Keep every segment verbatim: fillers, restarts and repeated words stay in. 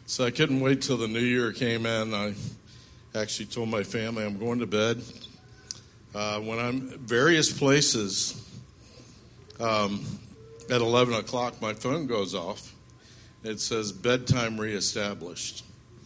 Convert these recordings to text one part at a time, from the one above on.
So I couldn't wait till the new year came in. I actually told my family I'm going to bed. Uh, when I'm various places, um, at eleven o'clock, my phone goes off. It says bedtime reestablished.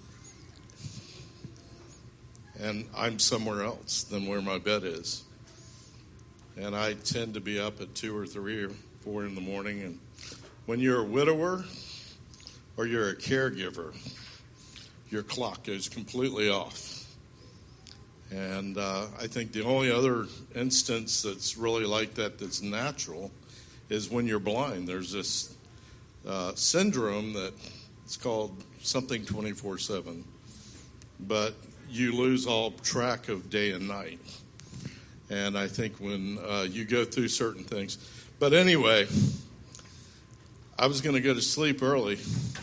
And I'm somewhere else than where my bed is. And I tend to be up at two or three or four in the morning. And when you're a widower or you're a caregiver, your clock goes completely off. And uh, I think the only other instance that's really like that that's natural is when you're blind. There's this uh, syndrome that it's called something twenty-four seven. But you lose all track of day and night. And I think when uh, you go through certain things. But anyway, I was going to go to sleep early.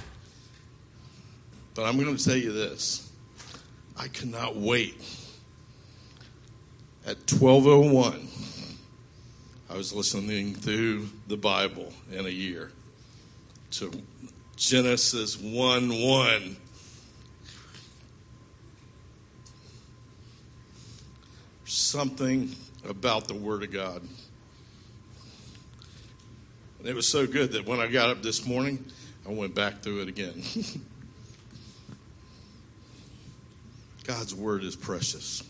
But I'm going to tell you this. I cannot wait. At twelve oh one, I was listening through the Bible in a year to Genesis one one. Something about the Word of God. And it was so good that when I got up this morning, I went back through it again. God's Word is precious.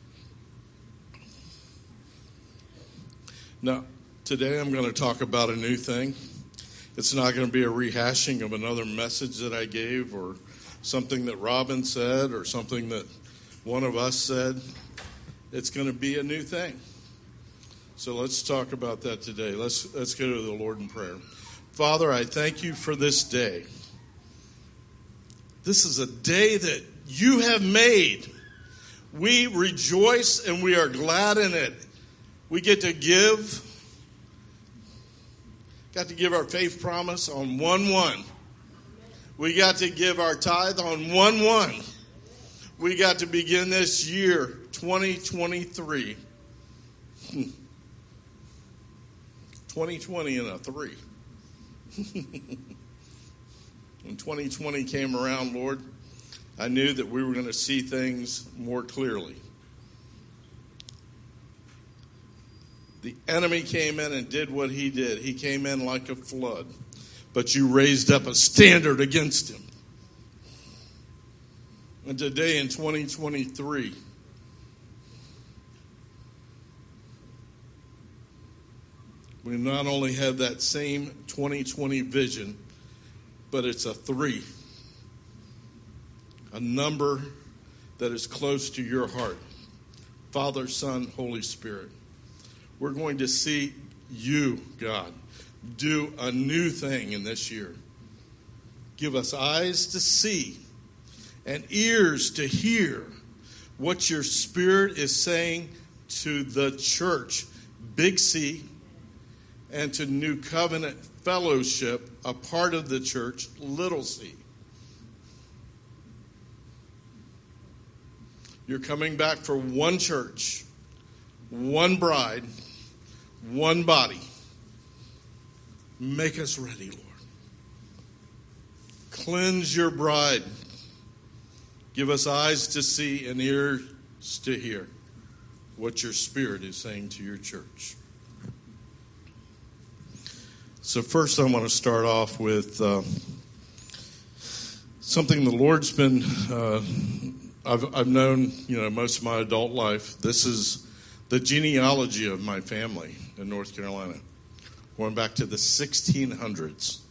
Now, today I'm going to talk about a new thing. It's not going to be a rehashing of another message that I gave or something that Robin said or something that one of us said. It's going to be a new thing. So let's talk about that today. Let's let's go to the Lord in prayer. Father, I thank you for this day. This is a day that you have made. We rejoice and we are glad in it. We get to give, got to give our faith promise on one one. We got to give our tithe on one one. We got to begin this year, twenty twenty-three. Hmm. twenty twenty and a three. When twenty twenty came around, Lord, I knew that we were going to see things more clearly. The enemy came in and did what he did. He came in like a flood. But you raised up a standard against him. And today in twenty twenty-three, we not only have that same twenty twenty vision, but it's a three. A number that is close to your heart. Father, Son, Holy Spirit. We're going to see you, God, do a new thing in this year. Give us eyes to see and ears to hear what your Spirit is saying to the church, Big C, and to New Covenant Fellowship, a part of the church, Little C. You're coming back for one church, one bride, one body. Make us ready, Lord. Cleanse your bride. Give us eyes to see and ears to hear what your Spirit is saying to your church. So first I want to start off with uh, something the Lord's been, uh, I've, I've known, you know, most of my adult life. This is the genealogy of my family in North Carolina, going back to the sixteen hundreds.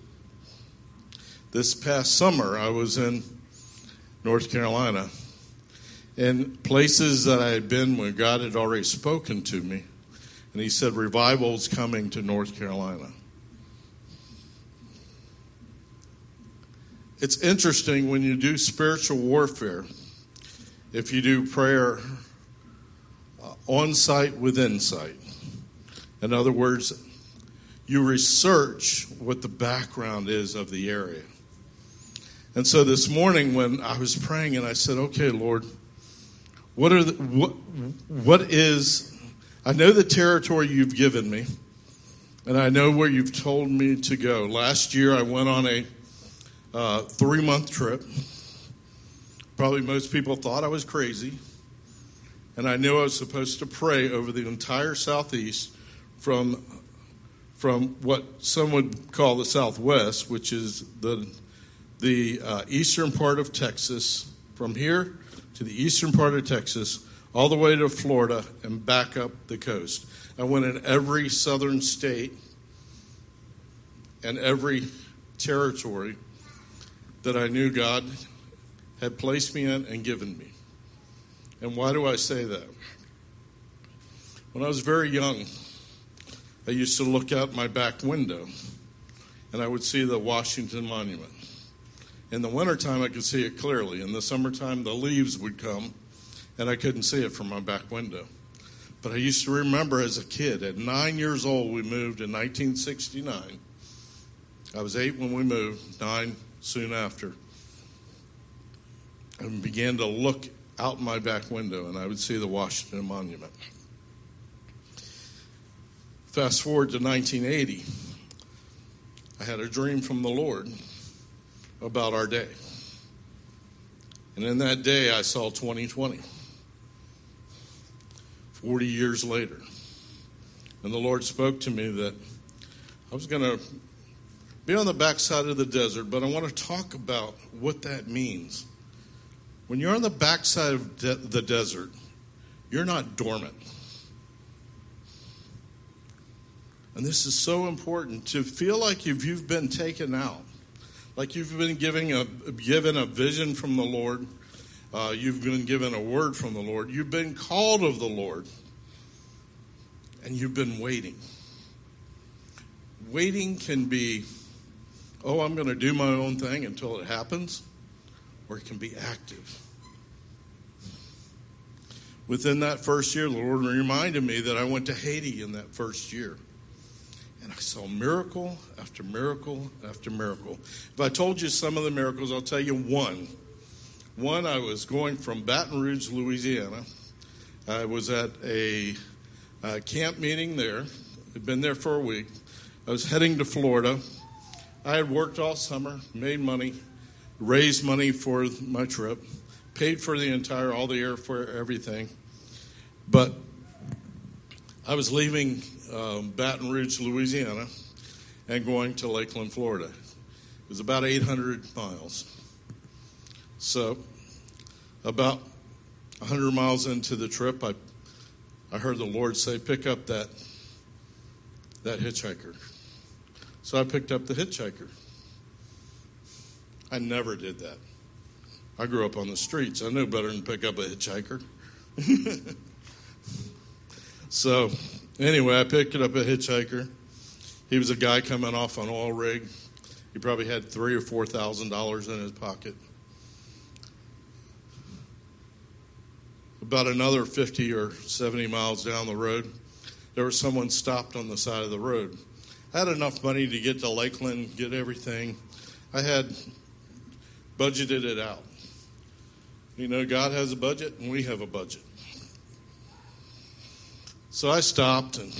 This past summer, I was in North Carolina, in places that I had been when God had already spoken to me, and he said, revival's coming to North Carolina. It's interesting when you do spiritual warfare, if you do prayer uh, on site with insight. In other words, you research what the background is of the area. And so this morning when I was praying and I said, okay, Lord, what are the, what, what is, I know the territory you've given me, and I know where you've told me to go. Last year I went on a uh, three-month trip. Probably most people thought I was crazy. And I knew I was supposed to pray over the entire southeast from, from what some would call the southwest, which is the, the uh, eastern part of Texas, from here to the eastern part of Texas, all the way to Florida and back up the coast. I went in every southern state and every territory that I knew God had placed me in and given me. And why do I say that? When I was very young, I used to look out my back window and I would see the Washington Monument. In the wintertime, I could see it clearly. In the summertime, the leaves would come and I couldn't see it from my back window. But I used to remember as a kid, at nine years old, we moved in nineteen sixty-nine. I was eight when we moved, nine soon after. And began to look out my back window, and I would see the Washington Monument. Fast forward to nineteen eighty. I had a dream from the Lord about our day. And in that day, I saw twenty twenty. forty years later. And the Lord spoke to me that I was going to be on the backside of the desert, but I want to talk about what that means. When you're on the backside of de- the desert, you're not dormant. And this is so important, to feel like if you've been taken out, like you've been giving a, given a vision from the Lord, uh, you've been given a word from the Lord, you've been called of the Lord, and you've been waiting. Waiting can be, oh, I'm going to do my own thing until it happens, or it can be active. Within that first year, the Lord reminded me that I went to Haiti in that first year. And I saw miracle after miracle after miracle. If I told you some of the miracles, I'll tell you one. One, I was going from Baton Rouge, Louisiana. I was at a, a camp meeting there. I'd been there for a week. I was heading to Florida. I had worked all summer, made money, raised money for my trip, paid for the entire, all the airfare, everything. But I was leaving um, Baton Rouge, Louisiana, and going to Lakeland, Florida. It was about eight hundred miles. So about one hundred miles into the trip, I I heard the Lord say, pick up that that hitchhiker. So I picked up the hitchhiker. I never did that. I grew up on the streets. I knew better than pick up a hitchhiker. So anyway, I picked up a hitchhiker. He was a guy coming off an oil rig. He probably had three or four thousand dollars in his pocket. About another fifty or seventy miles down the road, there was someone stopped on the side of the road. I had enough money to get to Lakeland, get everything. I had budgeted it out. You know, God has a budget and we have a budget. So I stopped, and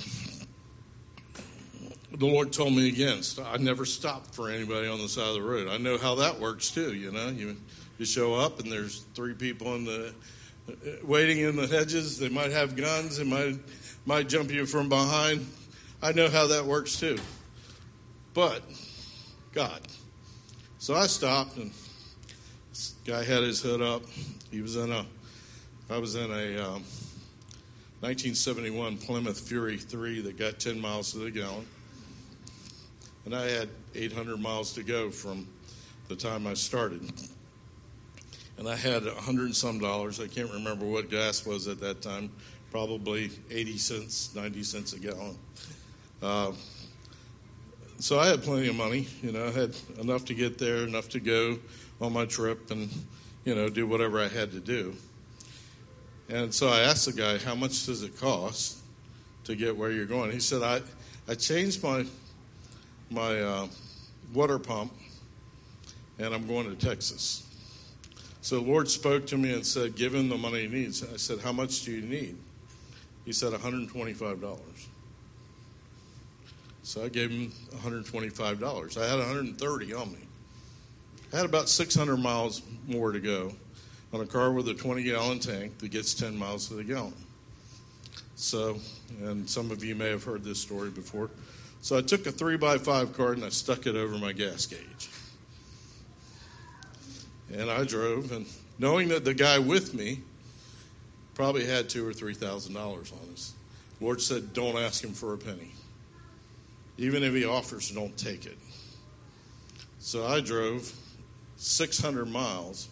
the Lord told me again, I never stopped for anybody on the side of the road. I know how that works too, you know. You, you show up and there's three people in the waiting in the hedges. They might have guns. They might might jump you from behind. I know how that works too. But God. So I stopped, and this guy had his hood up. He was in a, I was in a um, nineteen seventy-one Plymouth Fury three that got ten miles to the gallon. And I had eight hundred miles to go from the time I started. And I had a hundred and some dollars. I can't remember what gas was at that time. Probably eighty cents, ninety cents a gallon. Uh, so I had plenty of money. You know, I had enough to get there, enough to go on my trip and, you know, do whatever I had to do. And so I asked the guy, how much does it cost to get where you're going? He said, I, I changed my, my uh, water pump, and I'm going to Texas. So the Lord spoke to me and said, give him the money he needs. I said, how much do you need? He said, one hundred twenty-five dollars. So I gave him one hundred twenty-five dollars. I had one hundred thirty on me. I had about six hundred miles more to go on a car with a twenty-gallon tank that gets ten miles to the gallon. So, and some of you may have heard this story before. So I took a three by five card and I stuck it over my gas gauge. And I drove, and knowing that the guy with me probably had two or three thousand dollars on us, the Lord said, don't ask him for a penny. Even if he offers, don't take it. So I drove six hundred miles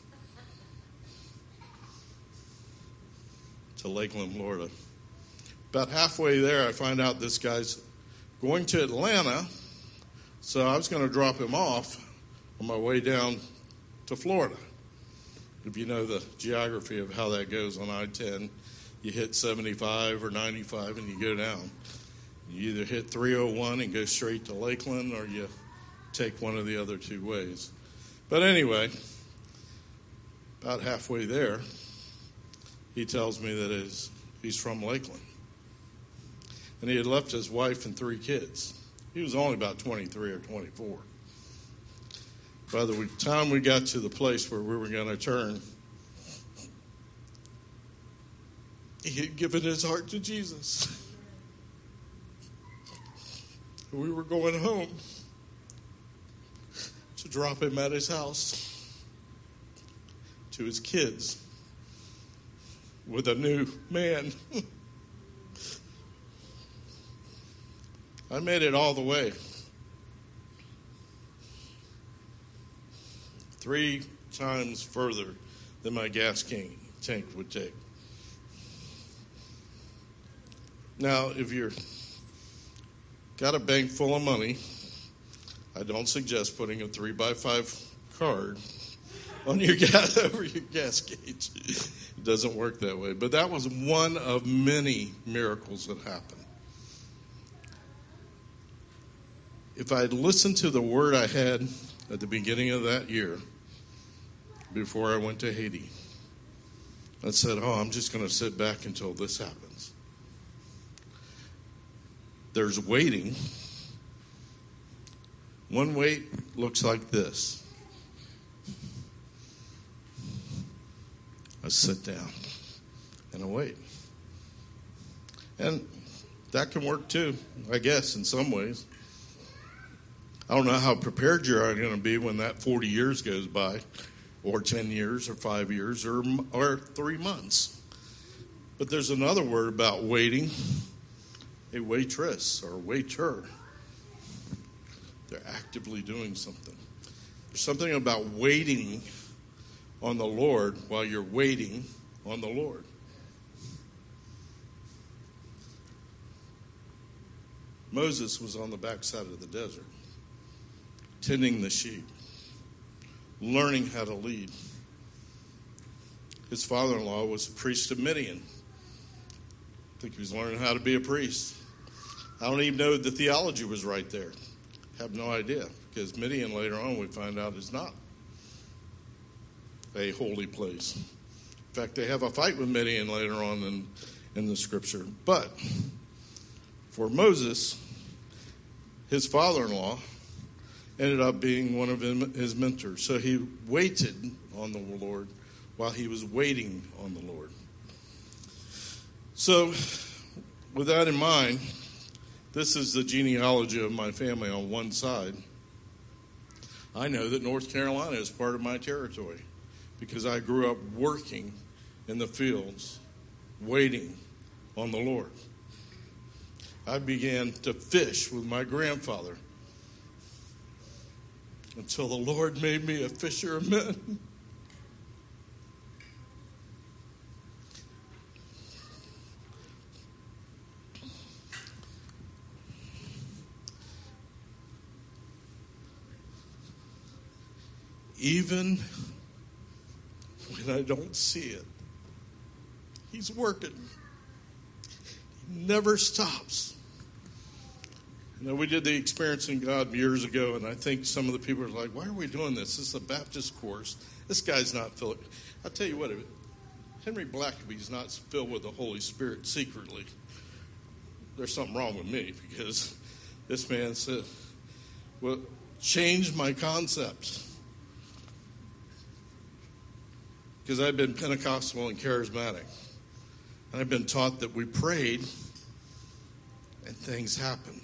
to Lakeland, Florida. About halfway there, I find out this guy's going to Atlanta, so I was going to drop him off on my way down to Florida. If you know the geography of how that goes on I ten, you hit seventy-five or ninety-five and you go down. You either hit three oh one and go straight to Lakeland, or you take one of the other two ways. But anyway, about halfway there, he tells me that his, he's from Lakeland. And he had left his wife and three kids. He was only about twenty-three or twenty-four. By the time we got to the place where we were going to turn, he had given his heart to Jesus. We were going home to drop him at his house to his kids with a new man. I made it all the way. Three times further than my gas tank would take. Now, if you're got a bank full of money, I don't suggest putting a three by five card on your gas over your gas gauge. It doesn't work that way. But that was one of many miracles that happened. If I had listened to the word I had at the beginning of that year, before I went to Haiti, I said, oh, I'm just going to sit back until this happens. There's waiting. One wait looks like this. I sit down and I wait. And that can work too, I guess, in some ways. I don't know how prepared you are going to be when that forty years goes by, or ten years, or five years, or or three months. But there's another word about waiting, a waitress or waiter. They're actively doing something. There's something about waiting on the Lord while you're waiting on the Lord. Moses was on the backside of the desert, tending the sheep, learning how to lead. His father-in-law was a priest of Midian. I think he was learning how to be a priest. I don't even know if the theology was right there. I have no idea, because Midian later on we find out is not a holy place. In fact, they have a fight with Midian later on in, in the scripture. But for Moses, his father-in-law ended up being one of his mentors. So he waited on the Lord while he was waiting on the Lord. So with that in mind, this is the genealogy of my family on one side. I know that North Carolina is part of my territory because I grew up working in the fields, waiting on the Lord. I began to fish with my grandfather until the Lord made me a fisher of men. Even when I don't see it, He's working. He never stops. You know, we did the Experiencing God years ago, and I think some of the people are like, why are we doing this? This is a Baptist course. This guy's not filled. I'll tell you what, Henry Blackaby's not filled with the Holy Spirit secretly. There's something wrong with me, because this man said, well, change my concept. because I've been Pentecostal and charismatic. And I've been taught that we prayed and things happened.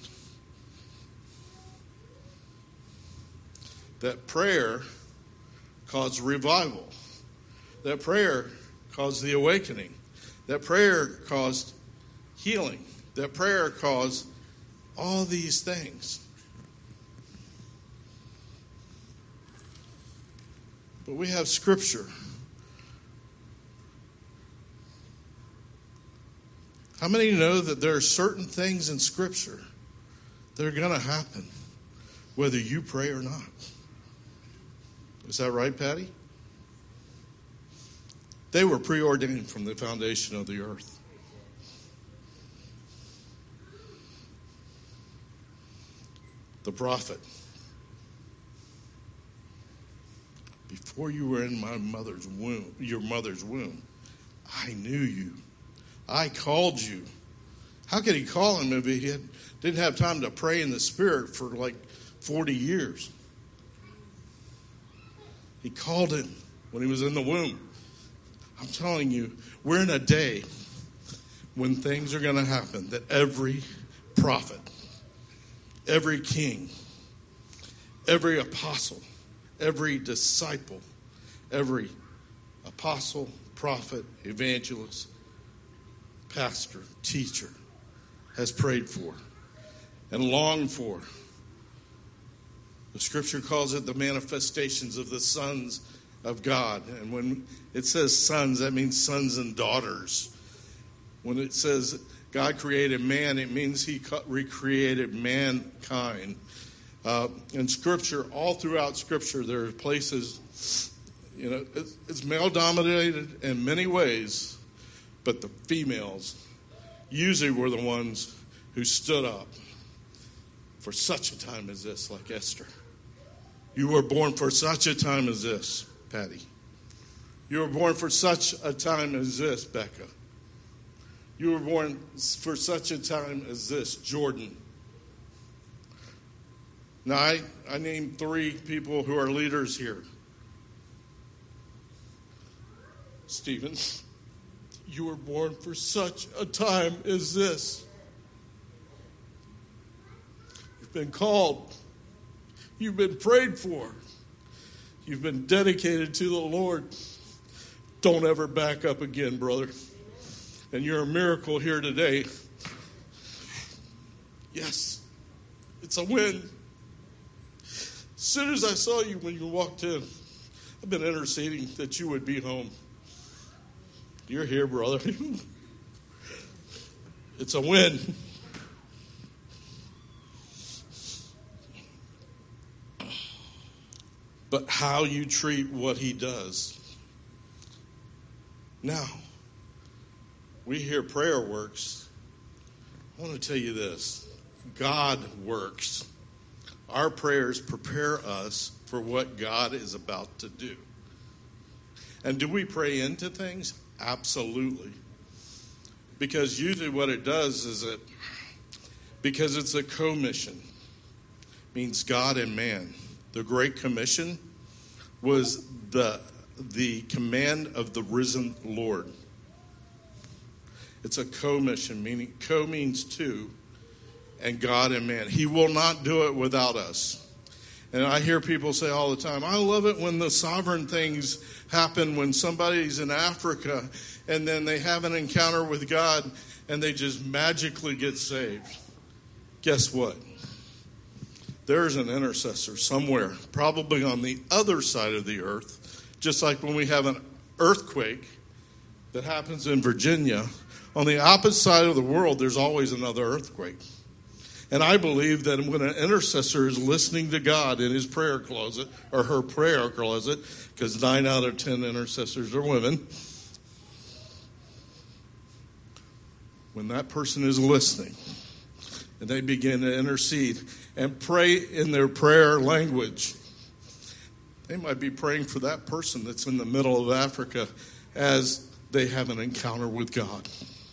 That prayer caused revival. That prayer caused the awakening. That prayer caused healing. That prayer caused all these things. But we have Scripture. How many know that there are certain things in Scripture that are going to happen whether you pray or not? Is that right, Patty? They were preordained from the foundation of the earth. The prophet. Before you were in my mother's womb, your mother's womb, I knew you. I called you. How could he call him if he had, didn't have time to pray in the Spirit for like forty years? He called him when he was in the womb. I'm telling you, we're in a day when things are going to happen that every prophet, every king, every apostle, every disciple, every apostle, prophet, evangelist, pastor, teacher has prayed for and longed for. The Scripture calls it the manifestations of the sons of God. And when it says sons, that means sons and daughters. When it says God created man, it means he recreated mankind. Uh, in Scripture, all throughout Scripture, there are places, you know, it's, it's male-dominated in many ways, but the females usually were the ones who stood up for such a time as this, like Esther. You were born for such a time as this, Patty. You were born for such a time as this, Becca. You were born for such a time as this, Jordan. Now, I, I named three people who are leaders here. Stephen, you were born for such a time as this. You've been called. You've been prayed for. You've been dedicated to the Lord. Don't ever back up again, brother. And you're a miracle here today. Yes, it's a win. As soon as I saw you when you walked in, I've been interceding that you would be home. You're here, brother. It's a win. But how you treat what he does. Now, we hear prayer works. I want to tell you this. God works. Our prayers prepare us for what God is about to do. And do we pray into things? Absolutely. Because usually what it does is it, because it's a commission, means God and man. The Great Commission was the, the command of the risen Lord. It's a commission, meaning co means two, and God and man. He will not do it without us. And I hear people say all the time, I love it when the sovereign things happen, when somebody's in Africa and then they have an encounter with God and they just magically get saved. Guess what? There's an intercessor somewhere, probably on the other side of the earth, just like when we have an earthquake that happens in Virginia. On the opposite side of the world, there's always another earthquake. And I believe that when an intercessor is listening to God in his prayer closet, or her prayer closet, because nine out of ten intercessors are women, when that person is listening, and they begin to intercede and pray in their prayer language, they might be praying for that person that's in the middle of Africa as they have an encounter with God.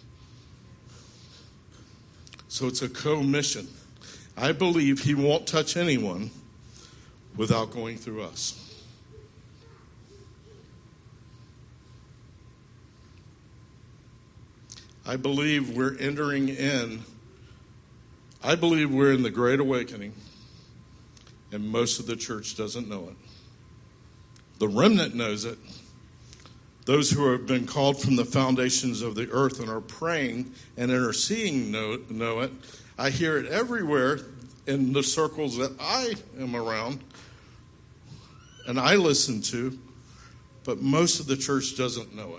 So it's a co-mission. I believe he won't touch anyone without going through us. I believe we're entering in, I believe we're in the Great Awakening, and most of the church doesn't know it. The remnant knows it. Those who have been called from the foundations of the earth and are praying and interceding know, know it. I hear it everywhere in the circles that I am around and I listen to, but most of the church doesn't know it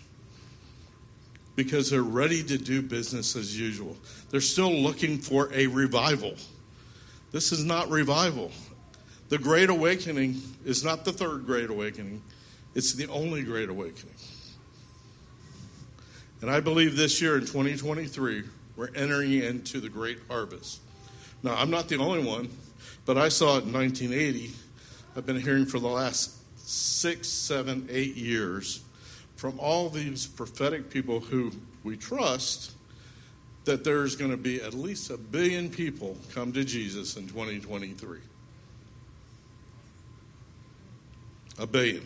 because they're ready to do business as usual. They're still looking for a revival. This is not revival. The Great Awakening is not the third Great Awakening. It's the only Great Awakening. And I believe this year in twenty twenty-three, we're entering into the great harvest. Now, I'm not the only one, but I saw it in nineteen eighty. I've been hearing for the last six, seven, eight years from all these prophetic people who we trust that there's going to be at least a billion people come to Jesus in twenty twenty-three. A billion.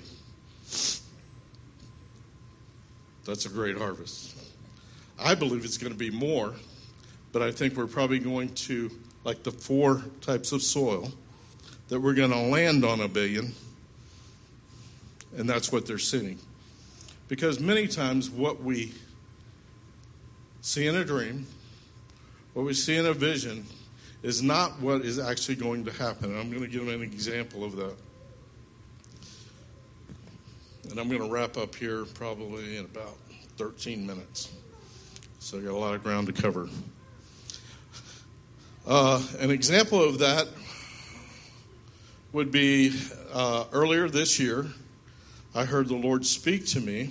That's a great harvest. I believe it's going to be more, but I think we're probably going to, like the four types of soil, that we're going to land on a billion, and that's what they're seeing. Because many times what we see in a dream, what we see in a vision, is not what is actually going to happen. And I'm going to give an example of that. And I'm going to wrap up here probably in about thirteen minutes. So I got a lot of ground to cover. Uh, an example of that would be uh, earlier this year, I heard the Lord speak to me.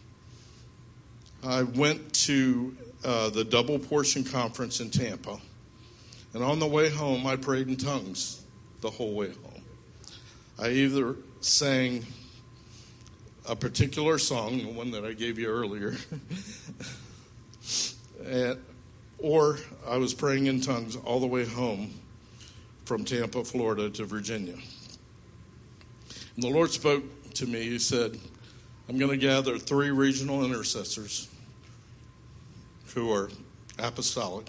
I went to uh, the Double Portion Conference in Tampa. And on the way home, I prayed in tongues the whole way home. I either sang a particular song, the one that I gave you earlier, and, or I was praying in tongues all the way home from Tampa, Florida to Virginia. And the Lord spoke to me. He said, I'm going to gather three regional intercessors who are apostolic,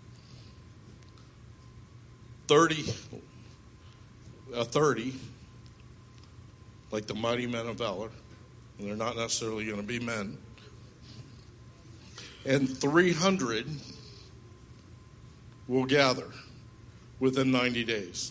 thirty, a thirty, like the mighty men of valor. And they're not necessarily going to be men. And three hundred will gather within ninety days.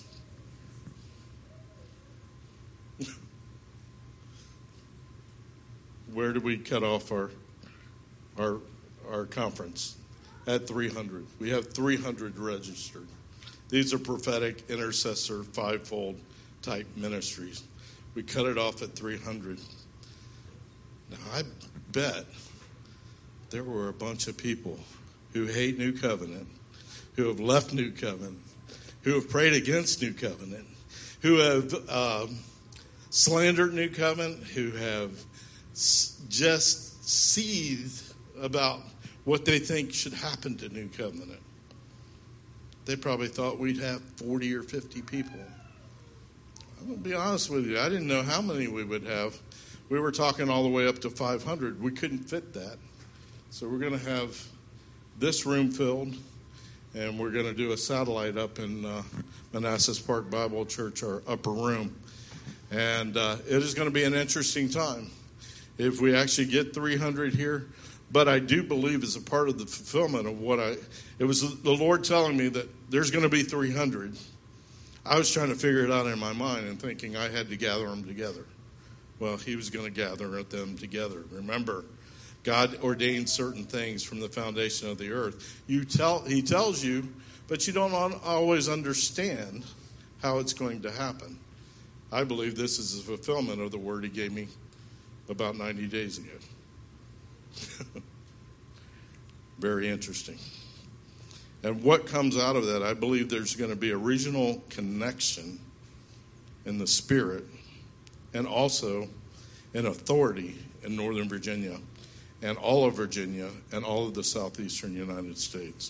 Where do we cut off our our our conference? At three hundred. We have three hundred registered. These are prophetic, intercessor, fivefold type ministries. We cut it off at three hundred. Now, I bet there were a bunch of people who hate New Covenant, who have left New Covenant, who have prayed against New Covenant, who have um, slandered New Covenant, who have s- just seethed about what they think should happen to New Covenant. They probably thought we'd have forty or fifty people. I'm going to be honest with you. I didn't know how many we would have. We were talking all the way up to five hundred. We couldn't fit that. So we're going to have this room filled, and we're going to do a satellite up in uh, Manassas Park Bible Church, our upper room. And uh, it is going to be an interesting time if we actually get three hundred here. But I do believe as a part of the fulfillment of what I, it was the Lord telling me that there's going to be three hundred. I was trying to figure it out in my mind and thinking I had to gather them together. Well, he was going to gather them together. Remember, God ordained certain things from the foundation of the earth. You tell, he tells you, but you don't always understand how it's going to happen. I believe this is a fulfillment of the word he gave me about ninety days ago. Very interesting. And what comes out of that, I believe there's going to be a regional connection in the spirit and also an authority in Northern Virginia and all of Virginia and all of the southeastern United States.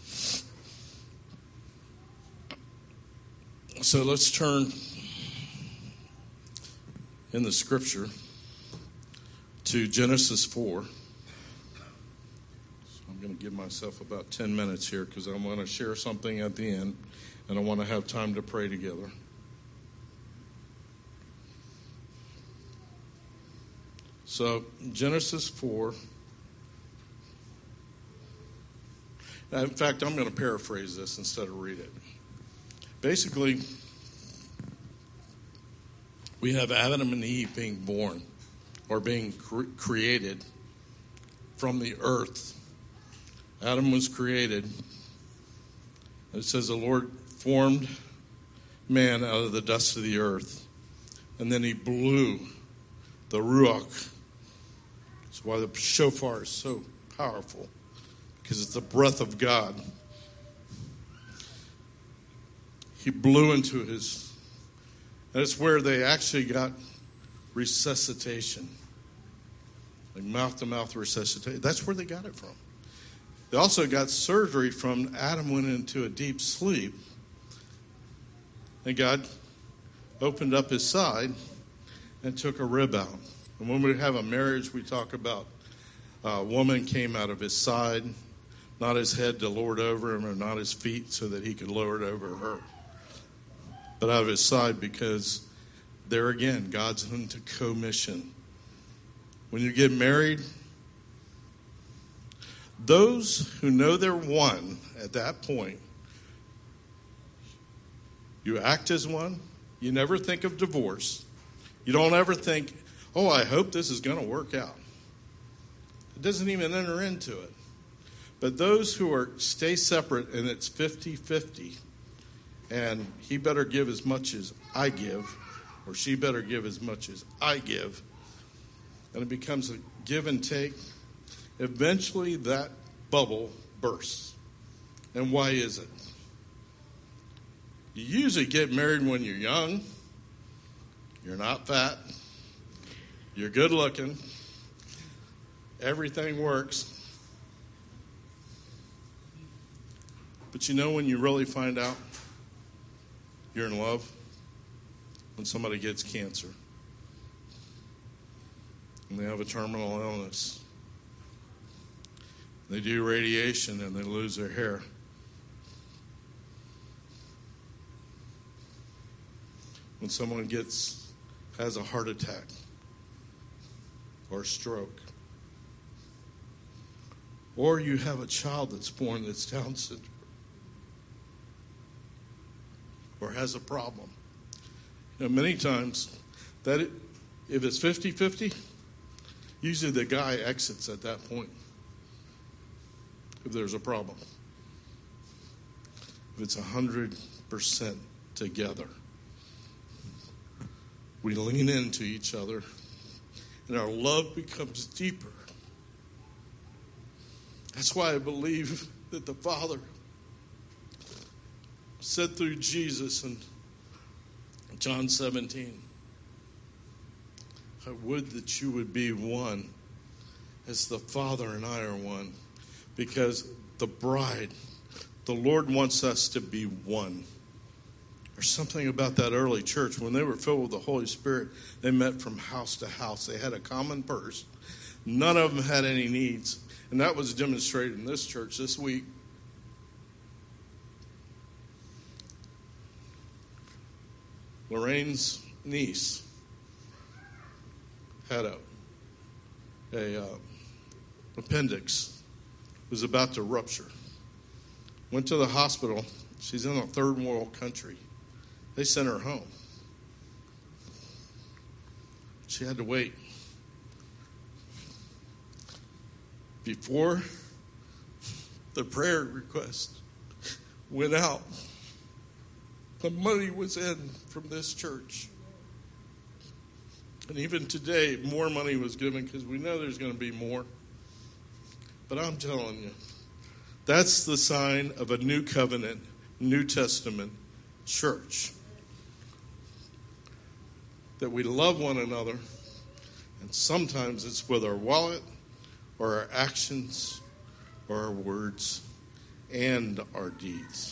So let's turn in the scripture to Genesis four. I'm going to give myself about ten minutes here because I want to share something at the end, and I want to have time to pray together. So, Genesis four. In fact, I'm going to paraphrase this instead of read it. Basically, we have Adam and Eve being born or being cre- created from the earth. Adam was created. It says the Lord formed man out of the dust of the earth, and then he blew the ruach. That's why the shofar is so powerful, because it's the breath of God. He blew into his, and it's where they actually got resuscitation, like mouth-to-mouth resuscitation. That's where they got it from. They also got surgery from Adam went into a deep sleep, and God opened up his side and took a rib out. And when we have a marriage, we talk about a woman came out of his side, not his head to lord over him, or not his feet so that he could lord over her, but out of his side, because there again, God's into commission. When you get married, those who know they're one at that point, you act as one. You never think of divorce. You don't ever think, oh, I hope this is going to work out. It doesn't even enter into it. But those who are stay separate and it's fifty-fifty, and he better give as much as I give, or she better give as much as I give, and it becomes a give and take, eventually that bubble bursts. And why is it? You usually get married when you're young, you're not fat, you're good looking, everything works. But you know when you really find out you're in love? When somebody gets cancer and they have a terminal illness. They do radiation and they lose their hair. When someone gets has a heart attack or a stroke. Or you have a child that's born that's Down syndrome or has a problem. You know, many times, that it, if it's fifty-fifty, usually the guy exits at that point if there's a problem. If it's one hundred percent together, we lean into each other, and our love becomes deeper. That's why I believe that the Father said through Jesus in John seventeen, I would that you would be one as the Father and I are one. Because the bride, the Lord wants us to be one. There's something about that early church. When they were filled with the Holy Spirit, they met from house to house. They had a common purse. None of them had any needs. And that was demonstrated in this church this week. Lorraine's niece had a, a uh, appendix, was about to rupture. Went to the hospital. She's in a third world country. They sent her home. She had to wait. Before the prayer request went out, the money was in from this church. And even today, more money was given because we know there's going to be more. But I'm telling you, that's the sign of a new covenant, New Testament church. That we love one another, and sometimes it's with our wallet or our actions or our words and our deeds.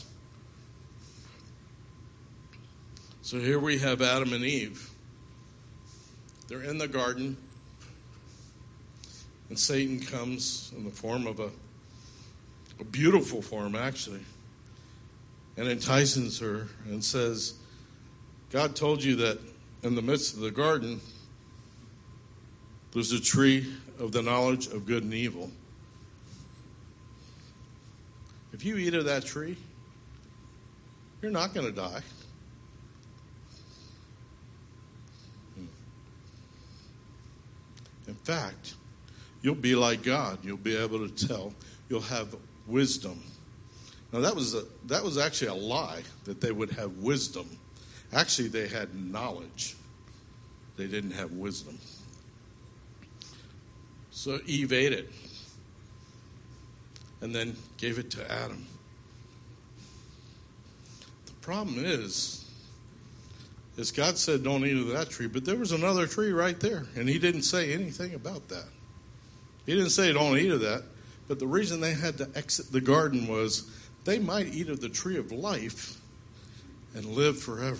So here we have Adam and Eve. They're in the garden, and Satan comes in the form of a a beautiful form actually, and entices her and says, God told you that in the midst of the garden, there's a tree of the knowledge of good and evil. If you eat of that tree, you're not going to die. In fact, you'll be like God. You'll be able to tell. You'll have wisdom. Now, that was a, that was actually a lie, that they would have wisdom. Actually, they had knowledge. They didn't have wisdom. So Eve ate it and then gave it to Adam. The problem is, is God said don't eat of that tree, but there was another tree right there, and he didn't say anything about that. He didn't say don't eat of that, but the reason they had to exit the garden was they might eat of the tree of life and live forever.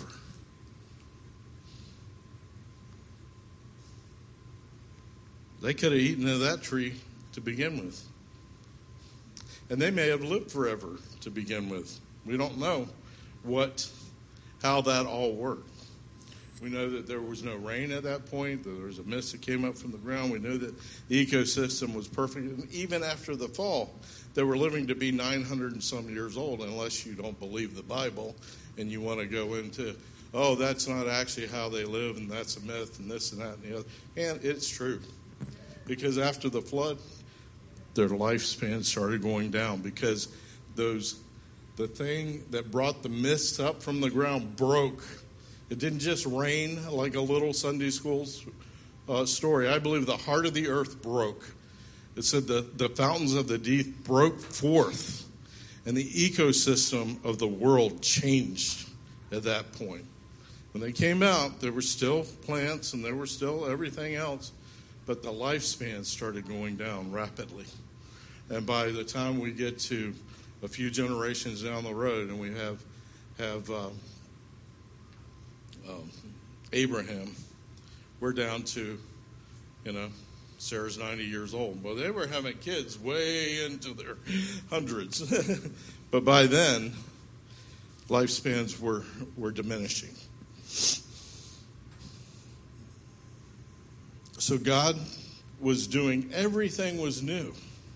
They could have eaten of that tree to begin with. And they may have lived forever to begin with. We don't know what, how that all worked. We know that there was no rain at that point, that there was a mist that came up from the ground. We know that the ecosystem was perfect. And even after the fall, they were living to be nine hundred and some years old, unless you don't believe the Bible and you want to go into, oh, that's not actually how they live, and that's a myth, and this and that and the other. And it's true. Because after the flood, their lifespan started going down because those the thing that brought the mist up from the ground broke. It didn't just rain like a little Sunday school uh, story. I believe the heart of the earth broke. It said the, the fountains of the deep broke forth, and the ecosystem of the world changed at that point. When they came out, there were still plants and there were still everything else, but the lifespan started going down rapidly. And by the time we get to a few generations down the road and we have have uh, um, Abraham, we're down to, you know, Sarah's ninety years old. Well, they were having kids way into their hundreds. But by then, lifespans were, were diminishing. So God was doing, everything was new.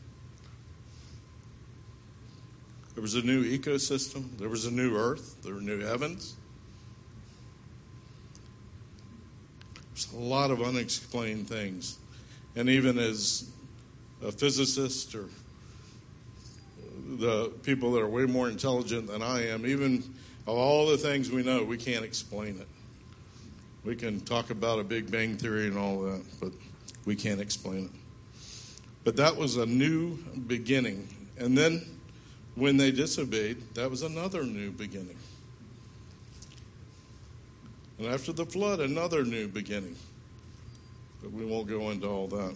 There was a new ecosystem. There was a new earth. There were new heavens. There's a lot of unexplained things. And even as a physicist or the people that are way more intelligent than I am, even of all the things we know, we can't explain it. We can talk about a Big Bang Theory and all that, but we can't explain it. But that was a new beginning. And then when they disobeyed, that was another new beginning. And after the flood, another new beginning. But we won't go into all that.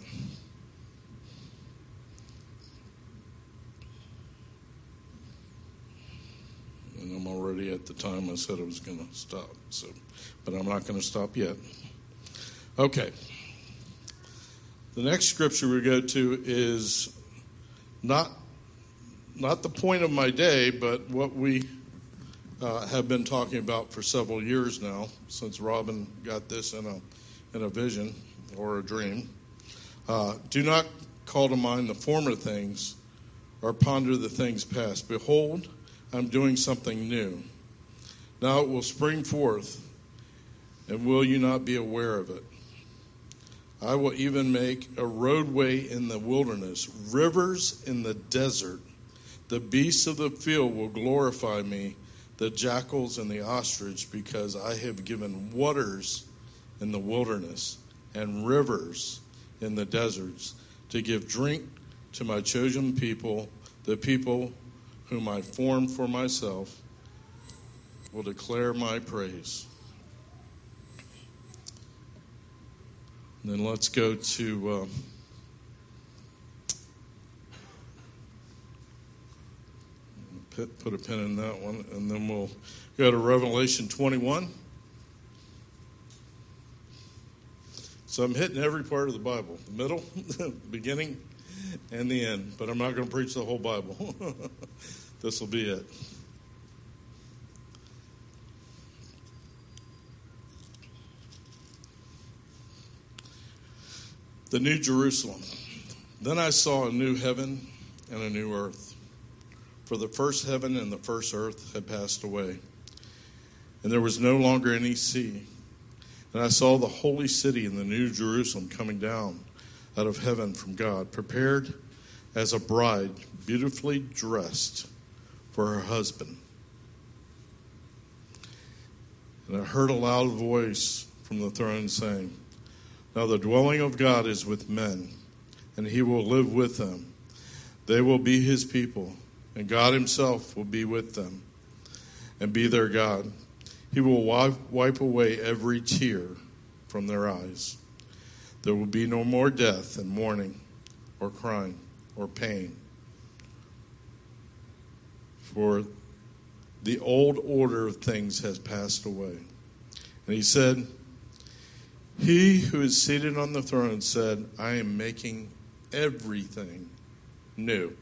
And I'm already at the time I said I was going to stop. So, but I'm not going to stop yet. Okay. The next scripture we go to is not not the point of my day, but what we uh, have been talking about for several years now, since Robin got this in a in a vision or a dream. Uh, Do not call to mind the former things, or ponder the things past. Behold, I'm doing something new. Now it will spring forth, and will you not be aware of it? I will even make a roadway in the wilderness, rivers in the desert. The beasts of the field will glorify me, the jackals and the ostrich, because I have given waters in the wilderness and rivers in the deserts to give drink to my chosen people, the people whom I formed for myself, will declare my praise. And then let's go to uh, put a pin in that one, and then we'll go to Revelation twenty-one. So I'm hitting every part of the Bible, the middle, the beginning, and the end. But I'm not going to preach the whole Bible. This will be it. The New Jerusalem. Then I saw a new heaven and a new earth. For the first heaven and the first earth had passed away, and there was no longer any sea. And I saw the holy city and the New Jerusalem coming down out of heaven from God, prepared as a bride, beautifully dressed for her husband. And I heard a loud voice from the throne saying, now the dwelling of God is with men, and he will live with them. They will be his people, and God himself will be with them and be their God. He will wipe away every tear from their eyes. There will be no more death and mourning or crying or pain. For the old order of things has passed away. And he said, he who is seated on the throne said, I am making everything new.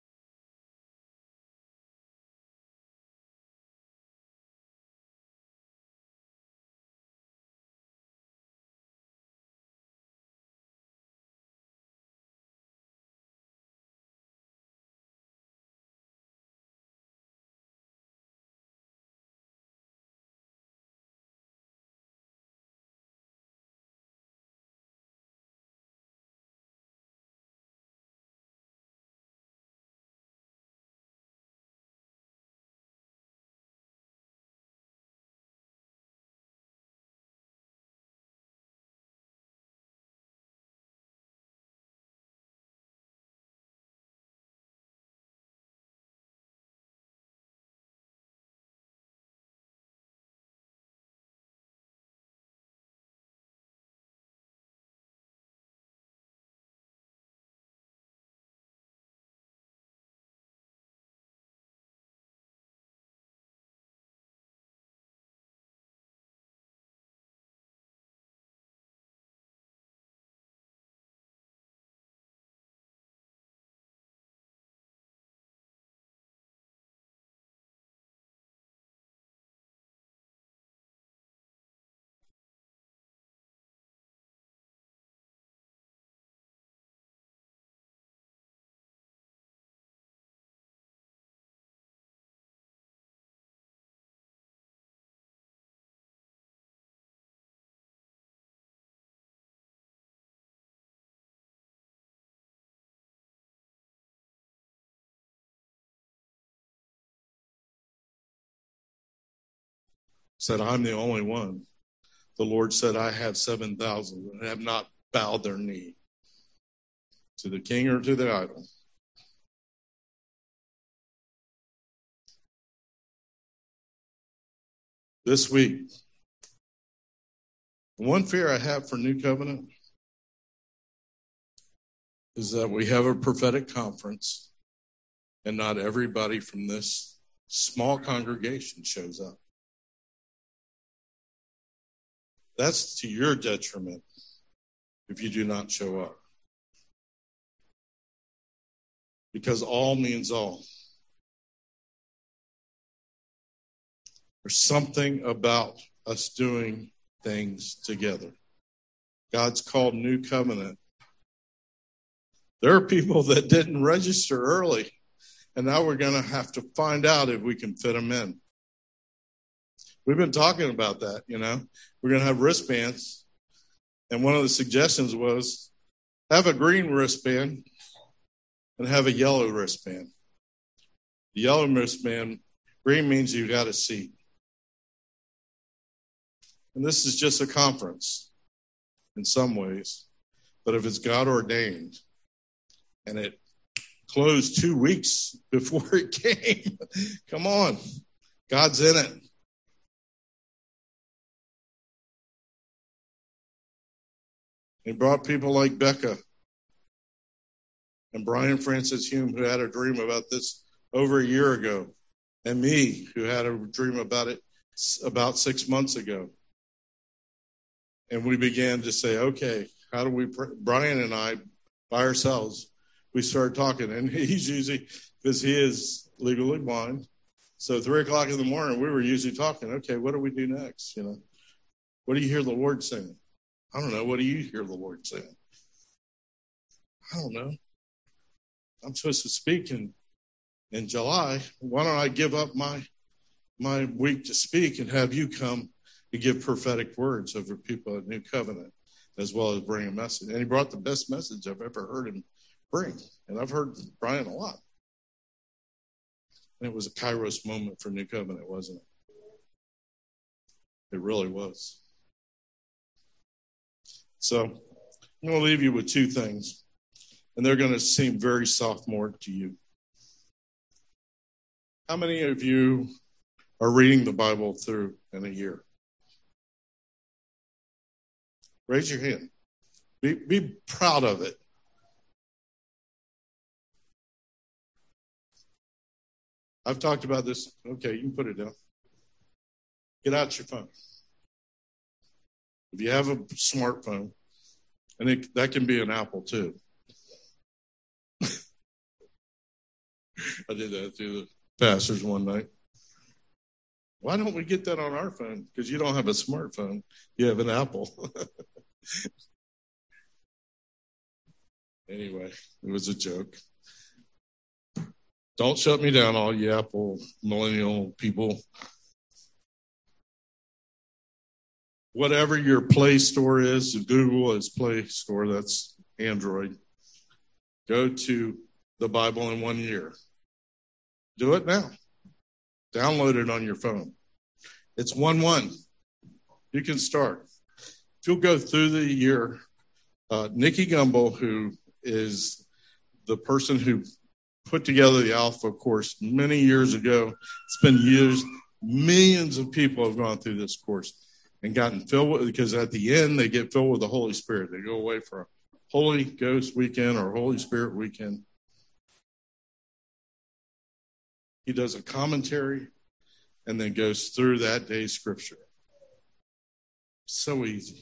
Said, I'm the only one. The Lord said, I have seven thousand that have not bowed their knee to the king or to the idol. This week, one fear I have for New Covenant is that we have a prophetic conference and not everybody from this small congregation shows up. That's to your detriment if you do not show up. Because all means all. There's something about us doing things together. God's called New Covenant. There are people that didn't register early, and now we're going to have to find out if we can fit them in. We've been talking about that, you know. We're going to have wristbands. And one of the suggestions was have a green wristband and have a yellow wristband. The yellow wristband, green means you got a seat. And this is just a conference in some ways. But if it's God ordained and it closed two weeks before it came, come on, God's in it. He brought people like Becca and Brian Francis Hume, who had a dream about this over a year ago, and me, who had a dream about it about six months ago. And we began to say, okay, how do we, pray? Brian and I, by ourselves, we started talking, and he's usually, because he is legally blind, so three o'clock in the morning, we were usually talking, okay, what do we do next? You know, what do you hear the Lord saying? I don't know. What do you hear the Lord saying? I don't know. I'm supposed to speak in, in July. Why don't I give up my my week to speak and have you come and give prophetic words over people at New Covenant, as well as bring a message? And he brought the best message I've ever heard him bring. And I've heard Brian a lot. And it was a Kairos moment for New Covenant, wasn't it? It really was. So I'm going to leave you with two things, and they're going to seem very sophomore to you. How many of you are reading the Bible through in a year? Raise your hand. Be, be proud of it. I've talked about this. Okay, you can put it down. Get out your phone. If you have a smartphone, and it, that can be an Apple too. I did that to the pastors one night. Why don't we get that on our phone? Because you don't have a smartphone. You have an Apple. Anyway, it was a joke. Don't shut me down, all you Apple millennial people. Whatever your Play Store is, Google is Play Store, that's Android. Go to the Bible in one year. Do it now. Download it on your phone. It's one one. You can start. If you'll go through the year, uh, Nikki Gumbel, who is the person who put together the Alpha course many years ago, it's been used. Millions of people have gone through this course and gotten filled with, because at the end they get filled with the Holy Spirit. They go away for a Holy Ghost weekend or Holy Spirit weekend. He does a commentary and then goes through that day's scripture. So easy.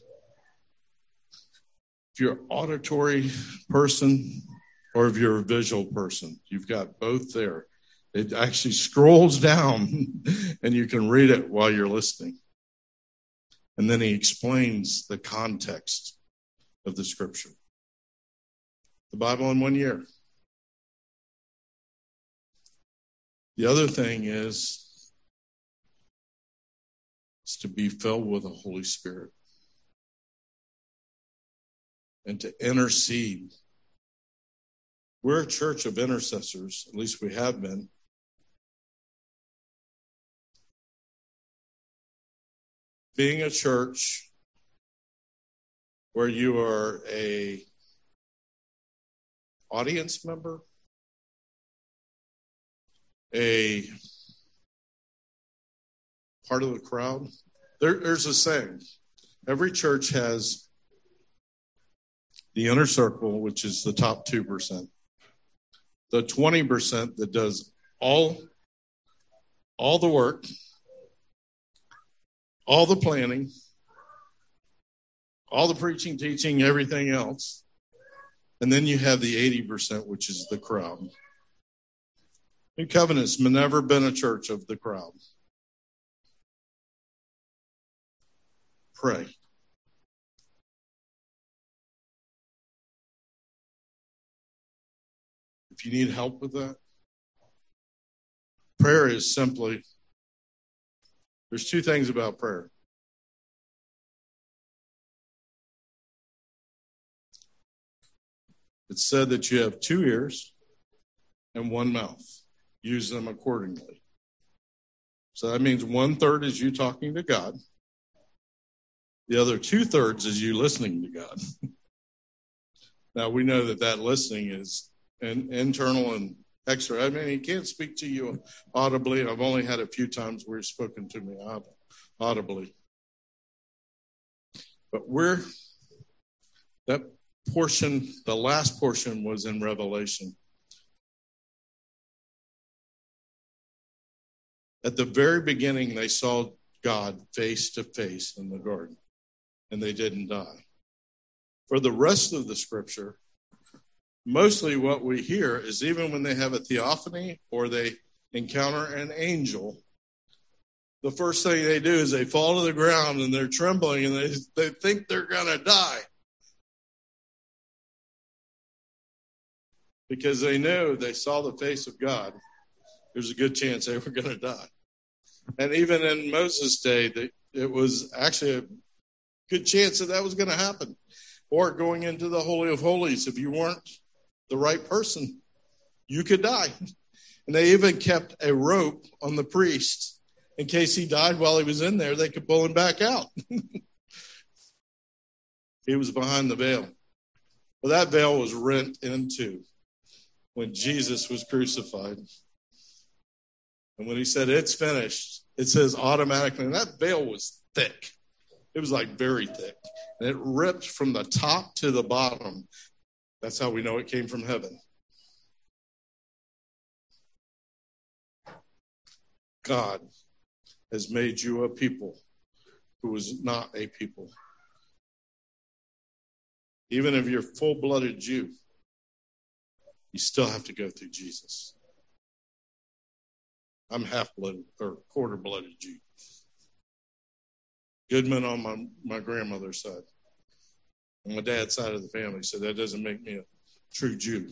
If you're an auditory person or if you're a visual person, you've got both there. It actually scrolls down and you can read it while you're listening. And then he explains the context of the scripture. The Bible in one year. The other thing is, is to be filled with the Holy Spirit and to intercede. We're a church of intercessors, at least we have been. Being a church where you are a audience member, a part of the crowd. There, there's a saying. Every church has the inner circle, which is the top two percent. The twenty percent that does all, all the work, all the planning, all the preaching, teaching, everything else. And then you have the eighty percent, which is the crowd. New Covenant's never been a church of the crowd. Pray. If you need help with that, prayer is simply, there's two things about prayer. It's said that you have two ears and one mouth. Use them accordingly. So that means one third is you talking to God. The other two thirds is you listening to God. Now we know that that listening is an internal and extra. I mean, he can't speak to you audibly. I've only had a few times where he's spoken to me audibly. But we're, that portion, the last portion was in Revelation. At the very beginning, they saw God face to face in the garden, and they didn't die. For the rest of the scripture, mostly what we hear is even when they have a theophany or they encounter an angel, the first thing they do is they fall to the ground and they're trembling and they, they think they're going to die. Because they know they saw the face of God. There's a good chance they were going to die. And even in Moses' day, they, it was actually a good chance that that was going to happen. Or going into the Holy of Holies, if you weren't the right person, you could die. And they even kept a rope on the priest in case he died while he was in there. They could pull him back out. He was behind the veil. Well, that veil was rent in two when Jesus was crucified. And when he said, it's finished, it says automatically, and that veil was thick. It was like very thick. And it ripped from the top to the bottom. That's how we know it came from heaven. God has made you a people who was not a people. Even if you're full-blooded Jew, you still have to go through Jesus. I'm half-blooded or quarter-blooded Jew. Goodman on my, my grandmother's side. On my dad's side of the family, so that doesn't make me a true Jew.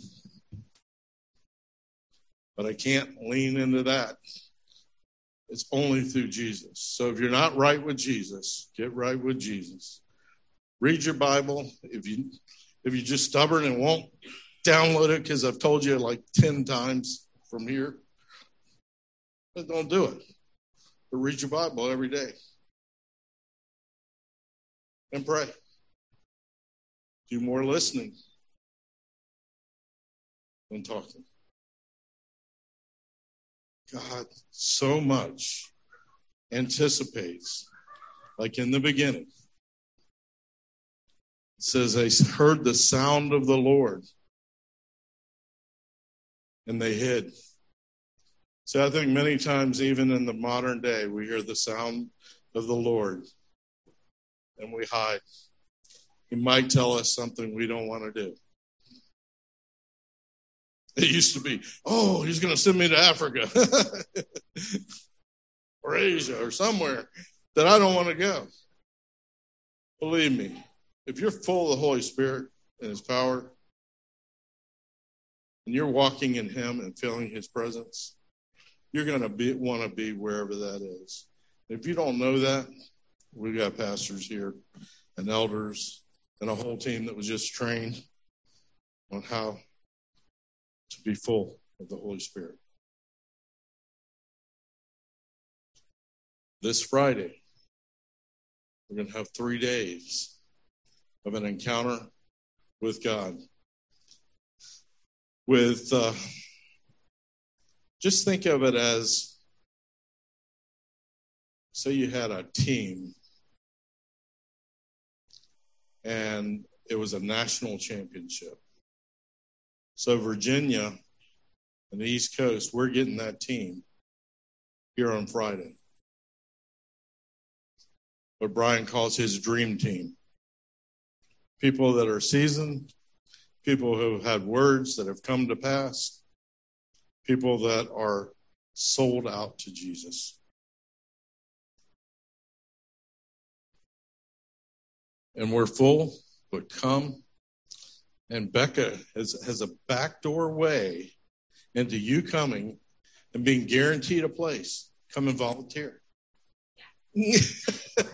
But I can't lean into that. It's only through Jesus. So if you're not right with Jesus, get right with Jesus. Read your Bible. If you if you're just stubborn and won't download it because I've told you like ten times from here, then don't do it. But read your Bible every day. And pray. Do more listening than talking. God so much anticipates, like in the beginning. It says, they heard the sound of the Lord, and they hid. So I think many times, even in the modern day, we hear the sound of the Lord, and we hide. He might tell us something we don't want to do. It used to be, oh, he's going to send me to Africa or Asia or somewhere that I don't want to go. Believe me, if you're full of the Holy Spirit and his power, and you're walking in him and feeling his presence, you're going to be want to be wherever that is. If you don't know that, we've got pastors here and elders and a whole team that was just trained on how to be full of the Holy Spirit. This Friday, we're going to have three days of an encounter with God. With, uh, just think of it as, say you had a team and it was a national championship. So Virginia and the East Coast, we're getting that team here on Friday. What Brian calls his dream team. People that are seasoned, people who have had words that have come to pass, people that are sold out to Jesus. And we're full, but come. And Becca has, has a backdoor way into you coming and being guaranteed a place. Come and volunteer.